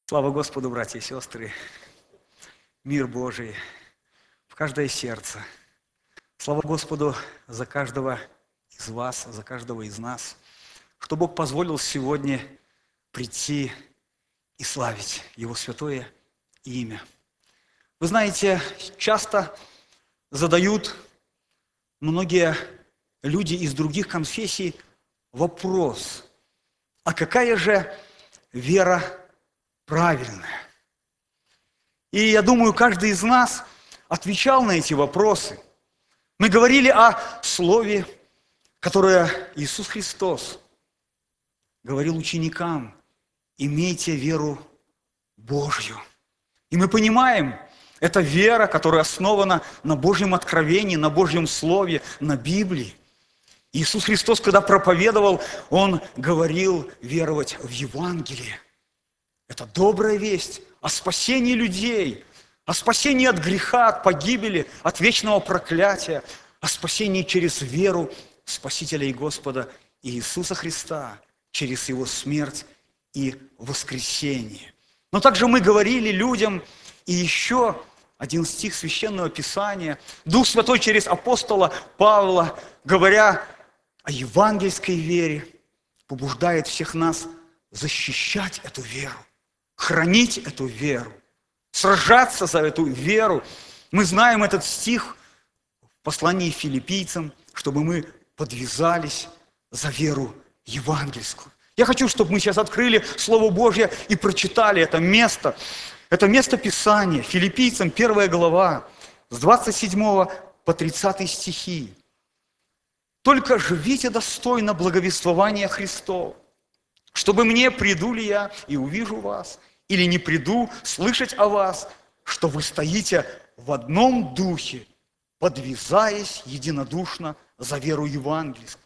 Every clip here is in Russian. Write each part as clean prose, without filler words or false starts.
Слава Господу, братья и сестры! Мир Божий в каждое сердце. Слава Господу за каждого из вас, за каждого из нас, что Бог позволил сегодня прийти и славить Его святое имя. Вы знаете, часто задают многие люди из других конфессий вопрос: а какая же вера правильная? И я думаю, каждый из нас отвечал на эти вопросы. Мы говорили о слове, которое Иисус Христос говорил ученикам: имейте веру Божью. И мы понимаем, это вера, которая основана на Божьем откровении, на Божьем Слове, на Библии. Иисус Христос, когда проповедовал, Он говорил веровать в Евангелие. Это добрая весть о спасении людей, о спасении от греха, от погибели, от вечного проклятия, о спасении через веру в Спасителя и Господа Иисуса Христа, через Его смерть и воскресение. Но также мы говорили людям и еще один стих Священного Писания. Дух Святой через апостола Павла, говоря о евангельской вере, побуждает всех нас защищать эту веру, хранить эту веру, сражаться за эту веру. Мы знаем этот стих в послании филиппийцам, чтобы мы подвязались за веру евангельскую. Я хочу, чтобы мы сейчас открыли Слово Божье и прочитали это место. Это место Писания, Филиппийцам 1 глава, с 27 по 30 стихи. «Только живите достойно благовествования Христова, чтобы мне, приду ли я и увижу вас, или не приду слышать о вас, что вы стоите в одном духе, подвязаясь единодушно за веру евангельскую.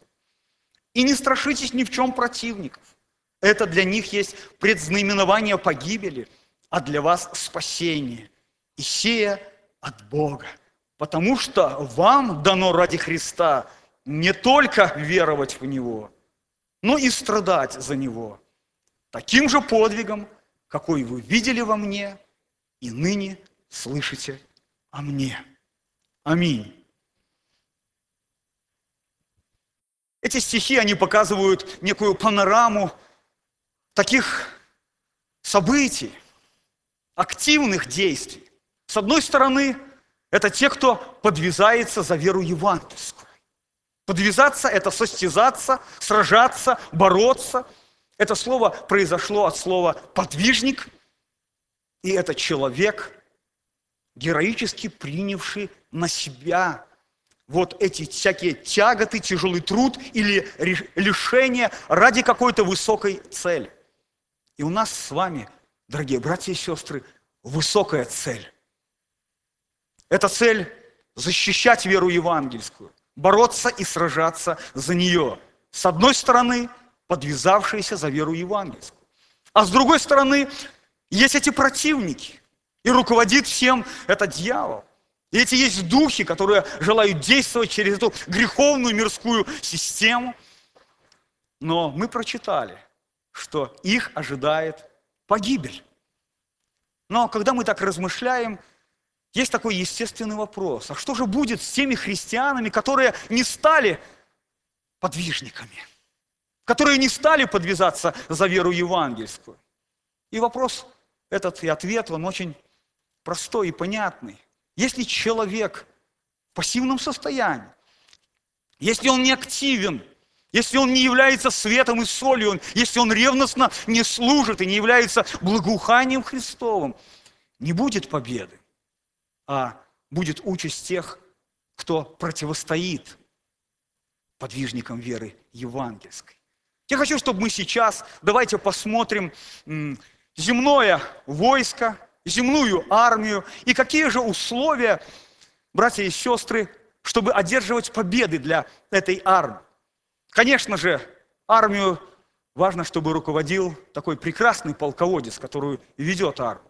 И не страшитесь ни в чем противников. Это для них есть предзнаменование погибели, а для вас спасение, и сея от Бога. Потому что вам дано ради Христа не только веровать в Него, но и страдать за Него, таким же подвигом, какой вы видели во мне и ныне слышите о мне». Аминь. Эти стихи, они показывают некую панораму таких событий, активных действий. С одной стороны, это те, кто подвязается за веру евангельскую. Подвязаться – это состязаться, сражаться, бороться. Это слово произошло от слова «подвижник», и это человек, героически принявший на себя вот эти всякие тяготы, тяжелый труд или лишения ради какой-то высокой цели. И у нас с вами, дорогие братья и сестры, высокая цель. Эта цель – защищать веру евангельскую, бороться и сражаться за нее. С одной стороны, подвязавшиеся за веру евангельскую. А с другой стороны, есть эти противники. И руководит всем это дьявол. И эти есть духи, которые желают действовать через эту греховную мирскую систему. Но мы прочитали, что их ожидает погибель. Но когда мы так размышляем, есть такой естественный вопрос: а что же будет с теми христианами, которые не стали подвижниками, которые не стали подвязаться за веру евангельскую? И вопрос этот и ответ, он очень простой и понятный. Если человек в пассивном состоянии, если он не активен, если он не является светом и солью, если он ревностно не служит и не является благоуханием Христовым, не будет победы, а будет участь тех, кто противостоит подвижникам веры евангельской. Я хочу, чтобы мы сейчас, давайте посмотрим земное войско, земную армию и какие же условия, братья и сестры, чтобы одерживать победы для этой армии. Конечно же, армию важно, чтобы руководил такой прекрасный полководец, который ведет армию.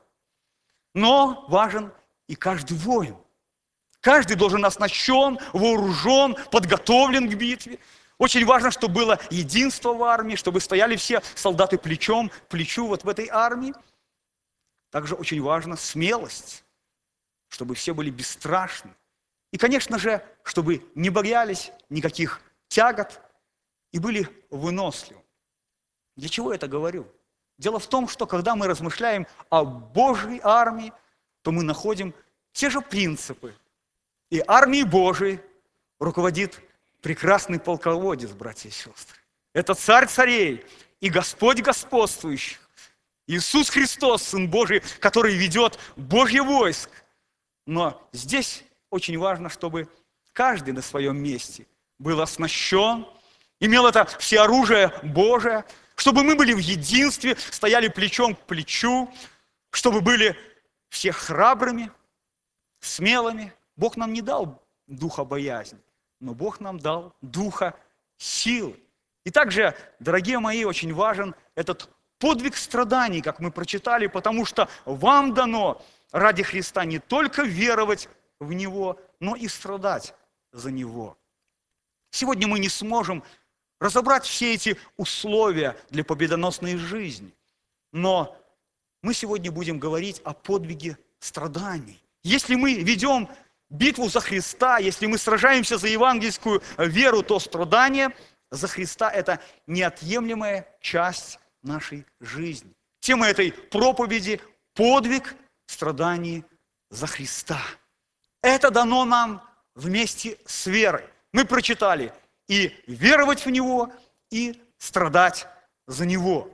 Но важен и каждый воин. Каждый должен оснащен, вооружен, подготовлен к битве. Очень важно, чтобы было единство в армии, чтобы стояли все солдаты плечом к плечу вот в этой армии. Также очень важна смелость, чтобы все были бесстрашны. И, конечно же, чтобы не боялись никаких тягот и были выносливы. Для чего я это говорю? Дело в том, что когда мы размышляем о Божьей армии, то мы находим те же принципы. И армией Божией руководит прекрасный полководец, братья и сестры. Это Царь царей и Господь господствующих. Иисус Христос, Сын Божий, который ведет Божье войско. Но здесь очень важно, чтобы каждый на своем месте был оснащен, имел это всеоружие Божие, чтобы мы были в единстве, стояли плечом к плечу, чтобы были все храбрыми, смелыми. Бог нам не дал духа боязни, но Бог нам дал духа силы. И также, дорогие мои, очень важен этот подвиг страданий, как мы прочитали, потому что вам дано ради Христа не только веровать в Него, но и страдать за Него. Сегодня мы не сможем разобрать все эти условия для победоносной жизни, но мы сегодня будем говорить о подвиге страданий. Если мы ведем битву за Христа, если мы сражаемся за евангельскую веру, то страдание за Христа – это неотъемлемая часть нашей жизни. Тема этой проповеди – подвиг страданий за Христа. Это дано нам вместе с верой. Мы прочитали и веровать в Него, и страдать за Него.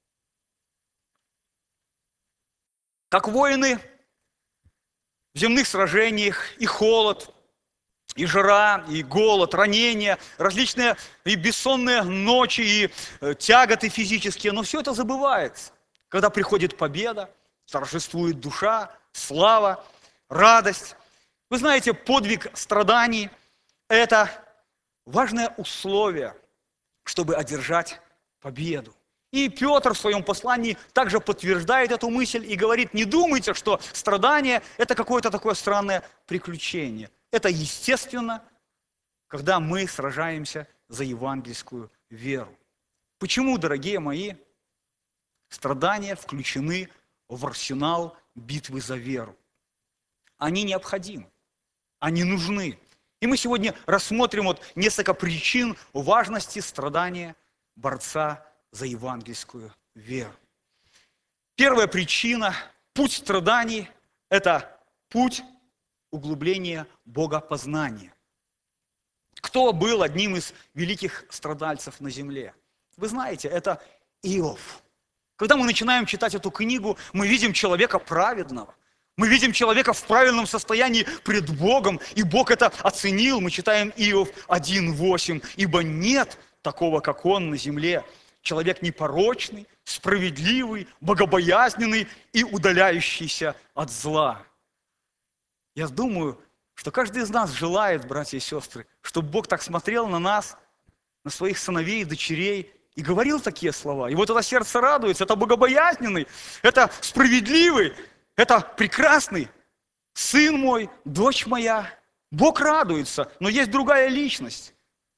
Как воины в земных сражениях и холод, и жара, и голод, ранения, различные и бессонные ночи, и тяготы физические, но все это забывается. Когда приходит победа, торжествует душа, слава, радость. Вы знаете, подвиг страданий – это важное условие, чтобы одержать победу. И Петр в своем послании также подтверждает эту мысль и говорит: не думайте, что страдание – это какое-то такое странное приключение. Это естественно, когда мы сражаемся за евангельскую веру. Почему, дорогие мои, страдания включены в арсенал битвы за веру? Они необходимы, они нужны. И мы сегодня рассмотрим несколько причин важности страдания борца за евангельскую веру. Первая причина – путь страданий – это путь углубления богопознания. Кто был одним из великих страдальцев на земле? Вы знаете, это Иов. Когда мы начинаем читать эту книгу, мы видим человека праведного. Мы видим человека в правильном состоянии пред Богом, и Бог это оценил. Мы читаем Иов 1:8. «Ибо нет такого, как он на земле, человек непорочный, справедливый, богобоязненный и удаляющийся от зла». Я думаю, что каждый из нас желает, братья и сестры, чтобы Бог так смотрел на нас, на своих сыновей и дочерей, и говорил такие слова. И вот это сердце радуется, это богобоязненный, это справедливый, это прекрасный сын мой, дочь моя. Бог радуется, но есть другая личность.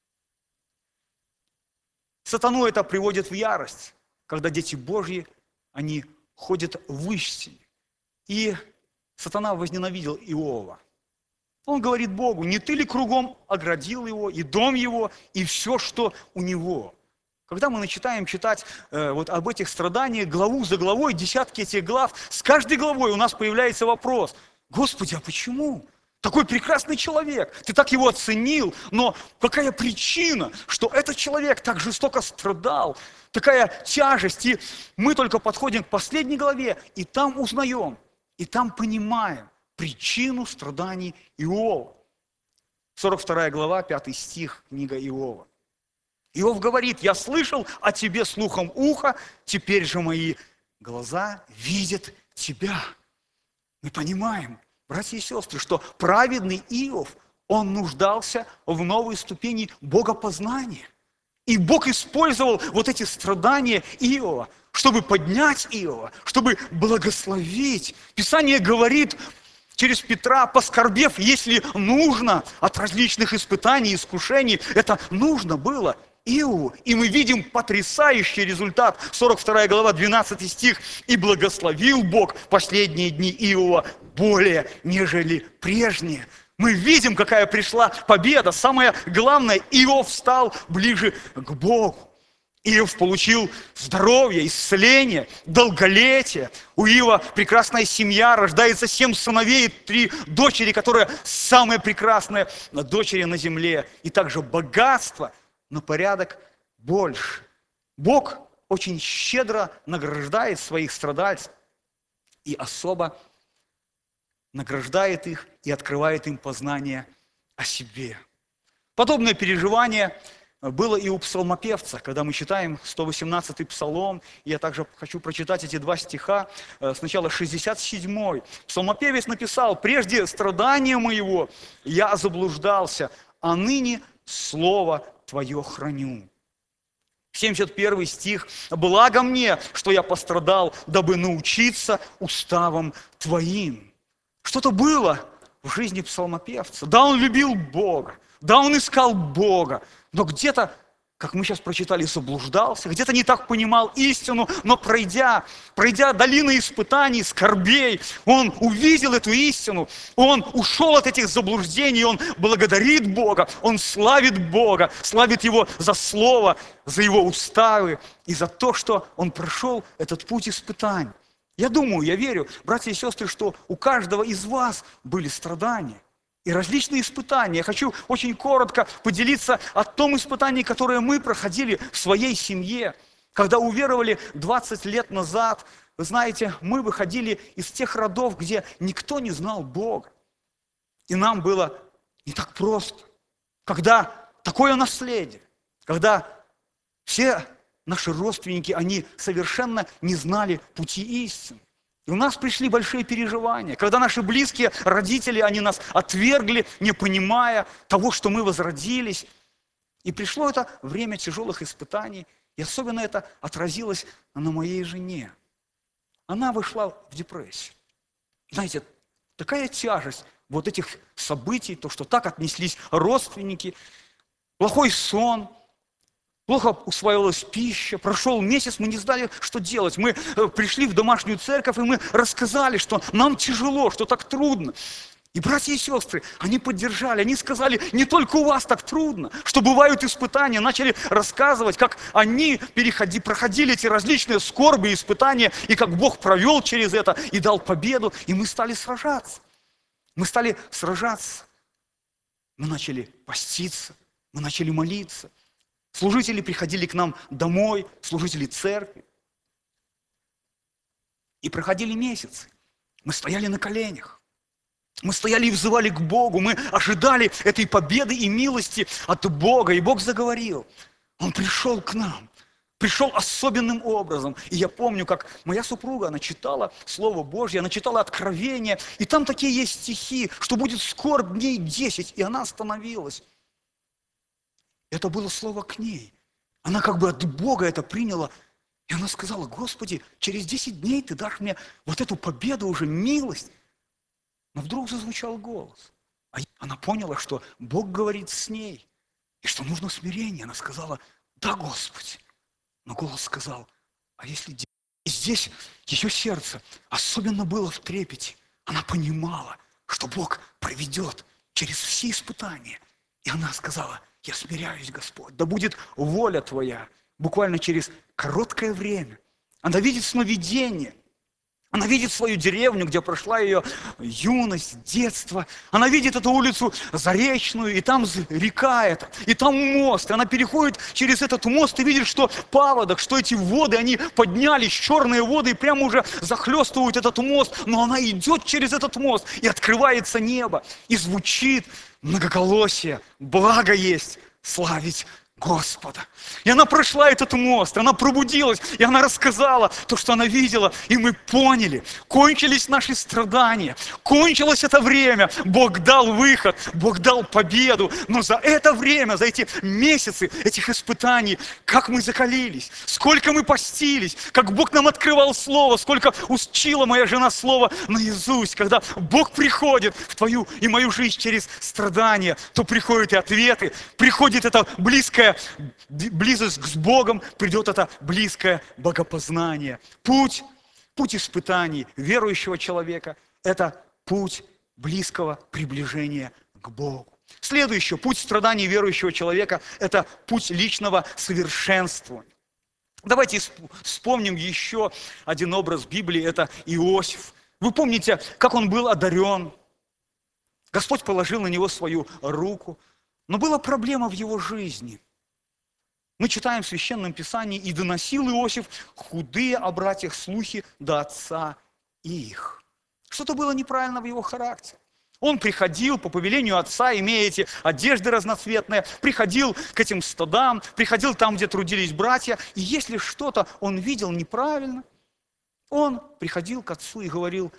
Сатану это приводит в ярость, когда дети Божьи, они ходят в истине. И сатана возненавидел Иова. Он говорит Богу: не ты ли кругом оградил его, и дом его, и все, что у него? Когда мы начинаем читать об этих страданиях, главу за главой, десятки этих глав, с каждой главой у нас появляется вопрос: Господи, а почему? Такой прекрасный человек, ты так его оценил, но какая причина, что этот человек так жестоко страдал, такая тяжесть, и мы только подходим к последней главе, и там узнаем, и там понимаем причину страданий Иова. 42 глава, 5 стих, книга Иова. Иов говорит: я слышал о тебе слухом уха, теперь же мои глаза видят тебя. Мы понимаем, братья и сестры, что праведный Иов, он нуждался в новой ступени богопознания. И Бог использовал эти страдания Иова, чтобы поднять Иова, чтобы благословить. Писание говорит через Петра: поскорбев, если нужно, от различных испытаний, искушений, это нужно было. Иову, и мы видим потрясающий результат. 42 глава, 12 стих. «И благословил Бог последние дни Иова более, нежели прежние». Мы видим, какая пришла победа. Самое главное, Иов стал ближе к Богу. Иов получил здоровье, исцеление, долголетие. У Иова прекрасная семья, рождается 7 сыновей и 3 дочери, которые самые прекрасные дочери на земле. И также богатство на порядок больше. Бог очень щедро награждает своих страдальцев и особо награждает их и открывает им познание о себе. Подобное переживание было и у псалмопевца, когда мы читаем 118-й псалом. Я также хочу прочитать эти 2 стиха. Сначала 67-й. Псалмопевец написал: «Прежде страдания моего я заблуждался, а ныне слово Твое храню». 71 стих. «Благо мне, что я пострадал, дабы научиться уставам Твоим». Что-то было в жизни псалмопевца. Да, он любил Бога, да, он искал Бога, но где-то, как мы сейчас прочитали, заблуждался, где-то не так понимал истину, но пройдя долины испытаний, скорбей, он увидел эту истину, он ушел от этих заблуждений, он благодарит Бога, он славит Бога, славит Его за Слово, за Его уставы и за то, что он прошел этот путь испытаний. Я думаю, я верю, братья и сестры, что у каждого из вас были страдания и различные испытания. Я хочу очень коротко поделиться о том испытании, которое мы проходили в своей семье. Когда уверовали 20 лет назад, вы знаете, мы выходили из тех родов, где никто не знал Бога. И нам было не так просто. Когда такое наследие, когда все наши родственники, они совершенно не знали пути истины. И у нас пришли большие переживания, когда наши близкие, родители, они нас отвергли, не понимая того, что мы возродились. И пришло это время тяжелых испытаний, и особенно это отразилось на моей жене. Она вошла в депрессию. Знаете, такая тяжесть вот этих событий, то, что так отнеслись родственники, плохой сон, плохо усваивалась пища, прошел месяц, мы не знали, что делать. Мы пришли в домашнюю церковь, и мы рассказали, что нам тяжело, что так трудно. И братья и сестры, они поддержали, они сказали, не только у вас так трудно, что бывают испытания, начали рассказывать, как они проходили эти различные скорби, испытания, и как Бог провел через это и дал победу, и мы стали сражаться. Мы стали сражаться. Мы начали поститься, мы начали молиться. Служители приходили к нам домой, служители церкви. И проходили месяцы. Мы стояли на коленях. Мы стояли и взывали к Богу. Мы ожидали этой победы и милости от Бога. И Бог заговорил. Он пришел к нам. Пришел особенным образом. И я помню, как моя супруга, она читала Слово Божье, она читала Откровение. И там такие есть стихи, что будет скорбь дней 10. И она остановилась. Это было слово к ней. Она как бы от Бога это приняла. И она сказала: Господи, через 10 дней Ты дашь мне вот эту победу, уже милость. Но вдруг зазвучал голос. А она поняла, что Бог говорит с ней. И что нужно смирение. Она сказала: да, Господи. Но голос сказал: а если... И здесь ее сердце особенно было в трепете. Она понимала, что Бог проведет через все испытания. И она сказала: я смиряюсь, Господь, да будет воля Твоя. Буквально через короткое время она видит сновидение. Она видит свою деревню, где прошла ее юность, детство. Она видит эту улицу Заречную, и там река эта, и там мост. И она переходит через этот мост и видит, что паводок, что эти воды, они поднялись, черные воды, и прямо уже захлестывают этот мост. Но она идет через этот мост, и открывается небо, и звучит многоголосие: благо есть славить Господа. И она прошла этот мост, она пробудилась, и она рассказала то, что она видела, и мы поняли, кончились наши страдания, кончилось это время, Бог дал выход, Бог дал победу, но за это время, за эти месяцы этих испытаний, как мы закалились, сколько мы постились, как Бог нам открывал Слово, сколько учила моя жена Слово наизусть. Когда Бог приходит в твою и мою жизнь через страдания, то приходят и ответы, приходит эта близкая близкая близость с Богом, придет это близкое богопознание. Путь испытаний верующего человека – это путь близкого приближения к Богу. Следующее, путь страданий верующего человека – это путь личного совершенствования. Давайте вспомним еще один образ Библии – это Иосиф. Вы помните, как он был одарен? Господь положил на него свою руку, но была проблема в его жизни. Мы читаем в Священном Писании: «И доносил Иосиф худые о братьях слухи до отца их». Что-то было неправильно в его характере. Он приходил по повелению отца, имея эти одежды разноцветные, приходил к этим стадам, приходил там, где трудились братья, и если что-то он видел неправильно, он приходил к отцу и говорил: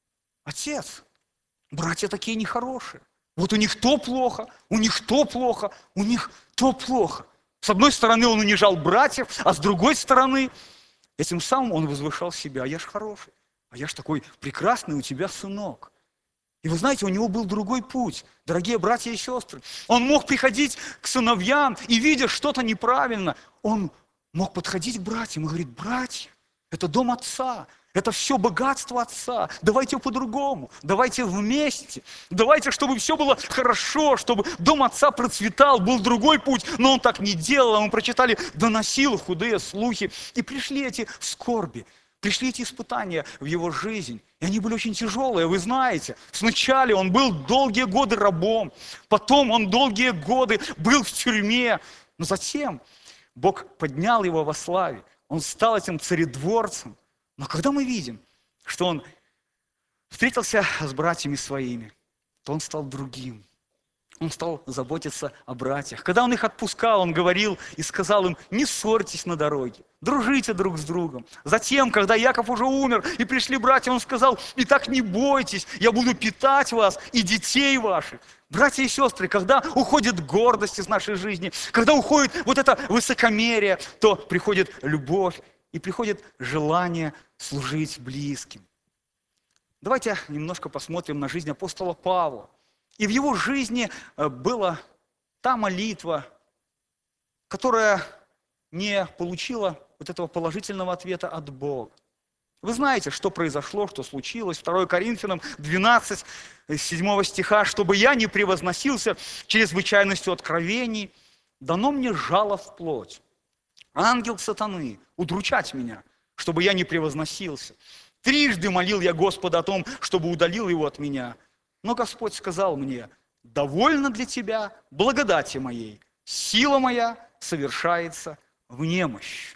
«Отец, братья такие нехорошие. Вот у них то плохо, у них то плохо, у них то плохо». С одной стороны, он унижал братьев, а с другой стороны, этим самым он возвышал себя. «Я ж хороший, а я ж такой прекрасный у тебя сынок». И вы знаете, у него был другой путь, дорогие братья и сестры. Он мог приходить к сыновьям и, видя что-то неправильно, он мог подходить к братьям и говорить: «Братья, это дом отца, это все богатство отца, давайте по-другому, давайте вместе, давайте, чтобы все было хорошо, чтобы дом отца процветал». Был другой путь, но он так не делал. Мы прочитали: «Доносил худые слухи». И пришли эти скорби, пришли эти испытания в его жизнь. И они были очень тяжелые, вы знаете. Сначала он был долгие годы рабом, потом он долгие годы был в тюрьме, но затем Бог поднял его во славе. Он стал этим царедворцем. Но когда мы видим, что он встретился с братьями своими, то он стал другим. Он стал заботиться о братьях. Когда он их отпускал, он говорил и сказал им: «Не ссорьтесь на дороге, дружите друг с другом». Затем, когда Яков уже умер и пришли братья, он сказал: «Итак, не бойтесь, я буду питать вас и детей ваших». Братья и сестры, когда уходит гордость из нашей жизни, когда уходит вот это высокомерие, то приходит любовь и приходит желание служить близким. Давайте немножко посмотрим на жизнь апостола Павла. И в его жизни была та молитва, которая не получила вот этого положительного ответа от Бога. Вы знаете, что произошло, что случилось. 2 Коринфянам 12, 7 стиха: «Чтобы я не превозносился чрезвычайностью откровений, дано мне жало в плоть, ангел сатаны, удручать меня, чтобы я не превозносился. Трижды молил я Господа о том, чтобы удалил его от меня. Но Господь сказал мне: довольно для тебя благодати моей, сила моя совершается в немощи».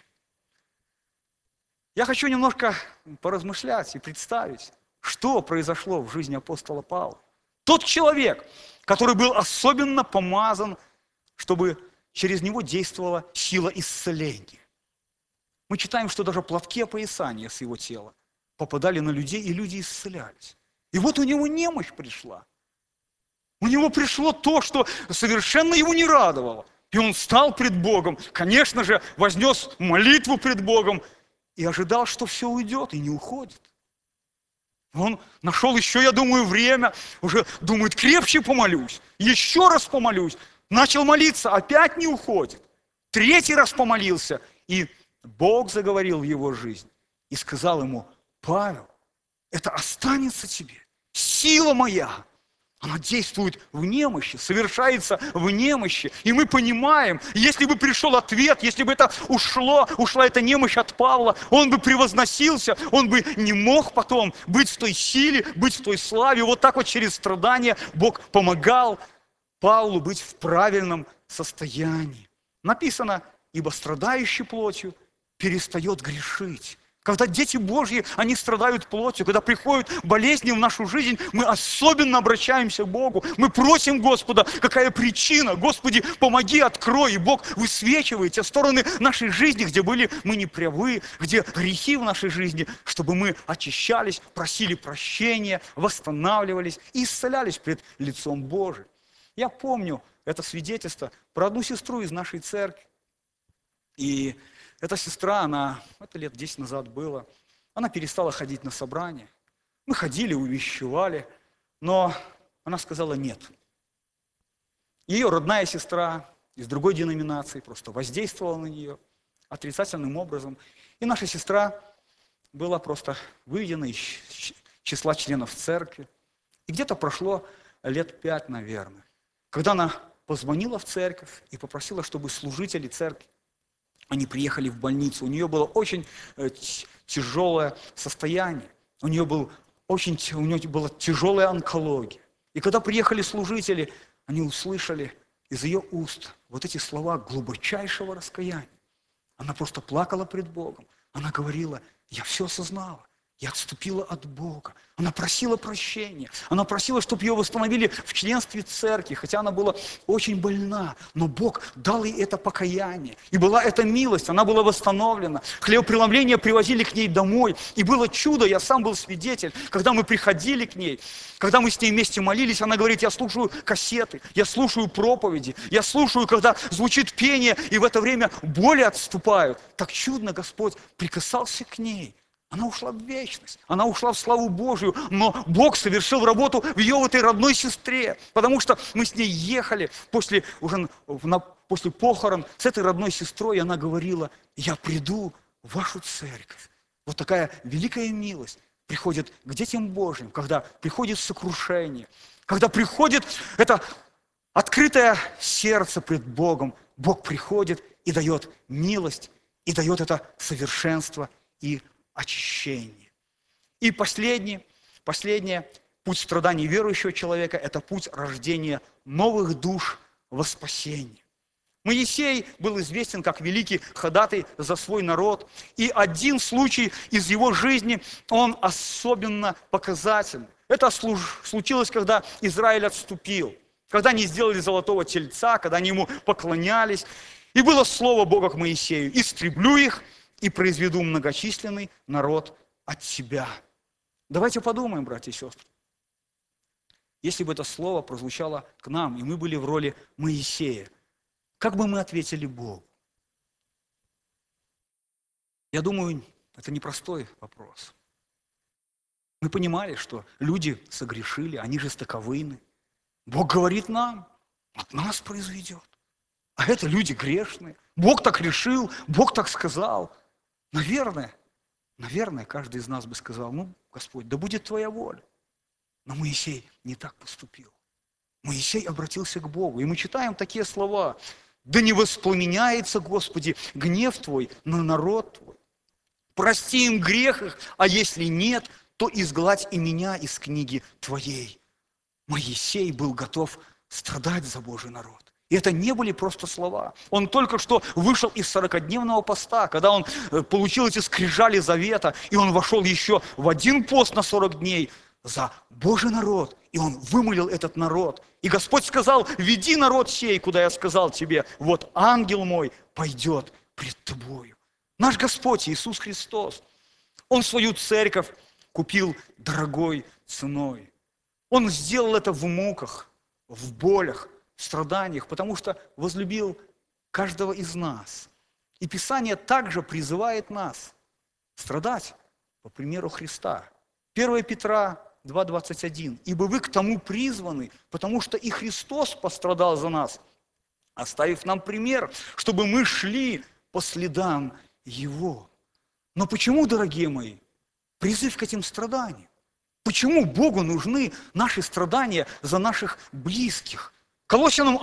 Я хочу немножко поразмышлять и представить, что произошло в жизни апостола Павла. Тот человек, который был особенно помазан, чтобы через него действовала сила исцеления. Мы читаем, что даже платки опоясания с его тела попадали на людей, и люди исцелялись. И вот у него немощь пришла. У него пришло то, что совершенно его не радовало. И он встал пред Богом, конечно же, вознес молитву пред Богом и ожидал, что все уйдет, и не уходит. Он нашел еще, я думаю, время, уже думает: крепче помолюсь, еще раз помолюсь. Начал молиться, опять не уходит. 3-й раз помолился, и Бог заговорил в его жизнь и сказал ему: Павел, это останется тебе. Сила моя, она действует в немощи, совершается в немощи. И мы понимаем, если бы пришел ответ, если бы это ушла эта немощь от Павла, он бы превозносился, он бы не мог потом быть в той силе, быть в той славе. Вот так вот через страдания Бог помогал Павлу быть в правильном состоянии. Написано: ибо страдающий плотью перестает грешить. Когда дети Божьи, они страдают плотью, когда приходят болезни в нашу жизнь, мы особенно обращаемся к Богу. Мы просим Господа: какая причина? Господи, помоги, открой. И Бог высвечивает те стороны нашей жизни, где были мы неправы, где грехи в нашей жизни, чтобы мы очищались, просили прощения, восстанавливались и исцелялись пред лицом Божиим. Я помню это свидетельство про одну сестру из нашей церкви. И эта сестра, это лет 10 назад было, она перестала ходить на собрания. Мы ходили, увещевали, но она сказала нет. Ее родная сестра, из другой деноминации, просто воздействовала на нее отрицательным образом. И наша сестра была просто выведена из числа членов церкви. И где-то прошло лет 5, наверное, когда она позвонила в церковь и попросила, чтобы служители церкви, они приехали в больницу. У нее было очень тяжелое состояние. У нее была тяжелая онкология. И когда приехали служители, они услышали из ее уст вот эти слова глубочайшего раскаяния. Она просто плакала пред Богом. Она говорила: я все осознала. Я отступила от Бога. Она просила прощения. Она просила, чтобы ее восстановили в членстве церкви, хотя она была очень больна. Но Бог дал ей это покаяние. И была эта милость, она была восстановлена. Хлебопреломление привозили к ней домой. И было чудо, я сам был свидетель. Когда мы приходили к ней, когда мы с ней вместе молились, она говорит: я слушаю кассеты, я слушаю проповеди, я слушаю, когда звучит пение, и в это время боли отступают. Так чудно Господь прикасался к ней. Она ушла в вечность, она ушла в славу Божию, но Бог совершил работу в ее вот этой родной сестре, потому что мы с ней ехали после похорон с этой родной сестрой, и она говорила: я приду в вашу церковь. Вот такая великая милость приходит к детям Божьим, когда приходит сокрушение, когда приходит это открытое сердце пред Богом. Бог приходит и дает милость, и дает это совершенство и очищение. И последнее, путь страданий верующего человека – это путь рождения новых душ во спасение. Моисей был известен как великий ходатай за свой народ, и один случай из его жизни, он особенно показательный. Это случилось, когда Израиль отступил, когда они сделали золотого тельца, когда они ему поклонялись. И было слово Бога к Моисею: истреблю их и произведу многочисленный народ от себя. Давайте подумаем, братья и сестры. Если бы это слово прозвучало к нам, и мы были в роли Моисея, как бы мы ответили Богу? Я думаю, это непростой вопрос. Мы понимали, что люди согрешили, они жестоковыйны. Бог говорит нам: от нас произведет. А это люди грешные. Бог так решил, Бог так сказал. Наверное, каждый из нас бы сказал: ну, Господь, да будет Твоя воля. Но Моисей не так поступил. Моисей обратился к Богу. И мы читаем такие слова: да не воспламеняется, Господи, гнев Твой на народ Твой. Прости им грех их, а если нет, то изгладь и меня из книги Твоей. Моисей был готов страдать за Божий народ. И это не были просто слова. Он только что вышел из 40-дневного поста, когда он получил эти скрижали завета, и он вошел еще в один пост на 40 дней за Божий народ. И он вымолил этот народ. И Господь сказал: веди народ сей, куда я сказал тебе, вот ангел мой пойдет пред тобою. Наш Господь Иисус Христос, Он свою церковь купил дорогой ценой. Он сделал это в муках, в болях, в страданиях, потому что возлюбил каждого из нас. И Писание также призывает нас страдать по примеру Христа. 1 Петра 2:21. «Ибо вы к тому призваны, потому что и Христос пострадал за нас, оставив нам пример, чтобы мы шли по следам Его». Но почему, дорогие мои, призыв к этим страданиям? Почему Богу нужны наши страдания за наших близких? Колоссянам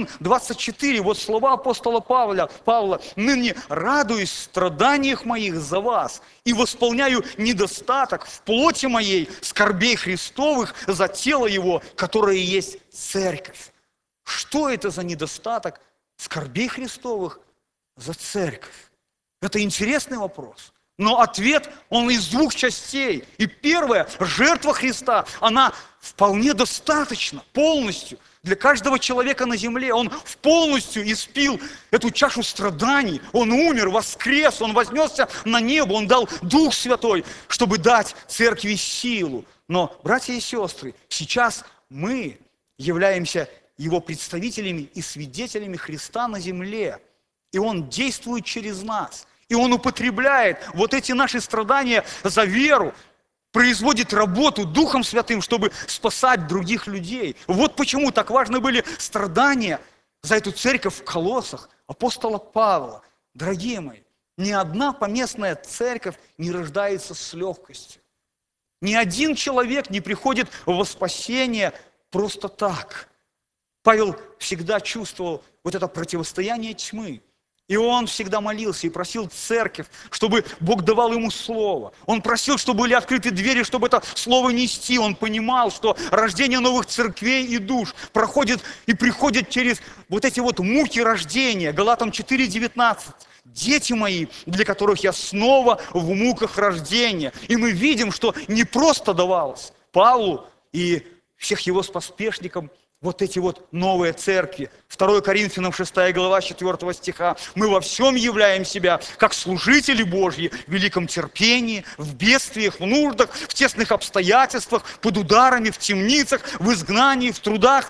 1:24, вот слова апостола Павла: «Ныне радуюсь в страданиях моих за вас и восполняю недостаток в плоти моей скорбей Христовых за тело Его, которое есть церковь». Что это за недостаток скорбей Христовых за церковь? Это интересный вопрос. Но ответ, он из двух частей. И первая, жертва Христа, она вполне достаточна, полностью. Для каждого человека на земле Он полностью испил эту чашу страданий. Он умер, воскрес, Он вознесся на небо, Он дал Дух Святой, чтобы дать церкви силу. Но, братья и сестры, сейчас мы являемся Его представителями и свидетелями Христа на земле. И Он действует через нас. И Он употребляет вот эти наши страдания за веру, производит работу Духом Святым, чтобы спасать других людей. Вот почему так важны были страдания за эту церковь в Колоссах апостола Павла. Дорогие мои, ни одна поместная церковь не рождается с легкостью. Ни один человек не приходит во спасение просто так. Павел всегда чувствовал вот это противостояние тьмы. И он всегда молился и просил церковь, чтобы Бог давал ему слово. Он просил, чтобы были открыты двери, чтобы это слово нести. Он понимал, что рождение новых церквей и душ проходит и приходит через вот эти вот муки рождения. Галатам 4:19. Дети мои, для которых я снова в муках рождения. И мы видим, что не просто давалось Павлу и всех его поспешникам вот эти вот новые церкви. 2 Коринфянам 6 глава 4 стиха. Мы во всем являем себя, как служители Божьи, в великом терпении, в бедствиях, в нуждах, в тесных обстоятельствах, под ударами, в темницах, в изгнании, в трудах,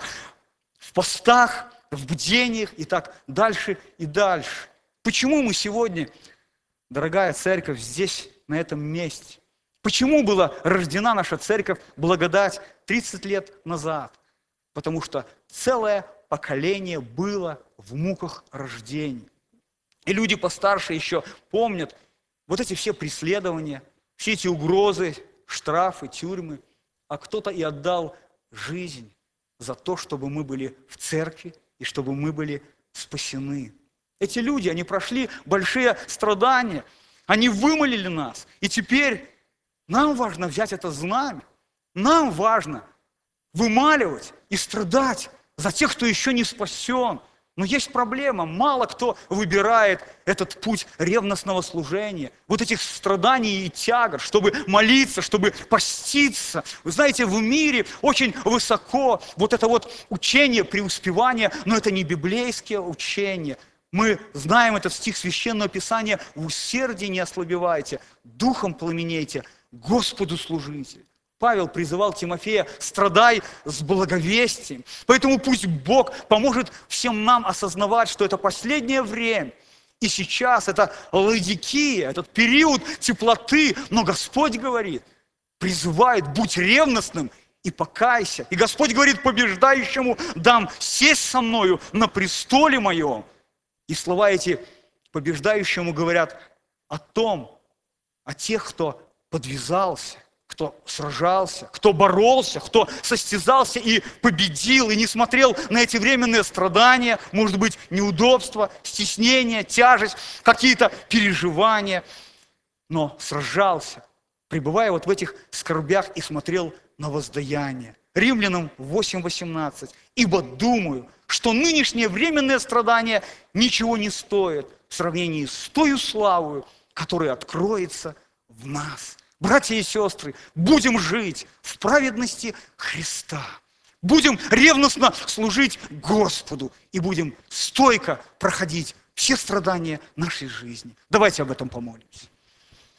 в постах, в бдениях и так дальше и дальше. Почему мы сегодня, дорогая церковь, здесь, на этом месте? Почему была рождена наша церковь «Благодать» 30 лет назад? Потому что целое поколение было в муках рождения. И люди постарше еще помнят вот эти все преследования, все эти угрозы, штрафы, тюрьмы. А кто-то и отдал жизнь за то, чтобы мы были в церкви и чтобы мы были спасены. Эти люди, они прошли большие страдания, они вымолили нас. И теперь нам важно взять это знамя, нам важно вымаливать и страдать за тех, кто еще не спасен. Но есть проблема. Мало кто выбирает этот путь ревностного служения, вот этих страданий и тягот, чтобы молиться, чтобы поститься. Вы знаете, в мире очень высоко вот это вот учение преуспевания, но это не библейские учения. Мы знаем этот стих Священного Писания: «В усердии не ослабевайте, духом пламенейте, Господу служите». Павел призывал Тимофея: страдай с благовестием. Поэтому пусть Бог поможет всем нам осознавать, что это последнее время. И сейчас это Лаодикия, этот период теплоты. Но Господь говорит, призывает: будь ревностным и покайся. И Господь говорит: побеждающему дам сесть со мною на престоле моем. И слова эти побеждающему говорят о том, о тех, кто подвязался, кто сражался, кто боролся, кто состязался и победил, и не смотрел на эти временные страдания, может быть, неудобства, стеснения, тяжесть, какие-то переживания, но сражался, пребывая вот в этих скорбях, и смотрел на воздаяние. Римлянам 8:18. «Ибо думаю, что нынешние временные страдания ничего не стоят в сравнении с тою славою, которая откроется в нас». Братья и сестры, будем жить в праведности Христа. Будем ревностно служить Господу и будем стойко проходить все страдания нашей жизни. Давайте об этом помолимся.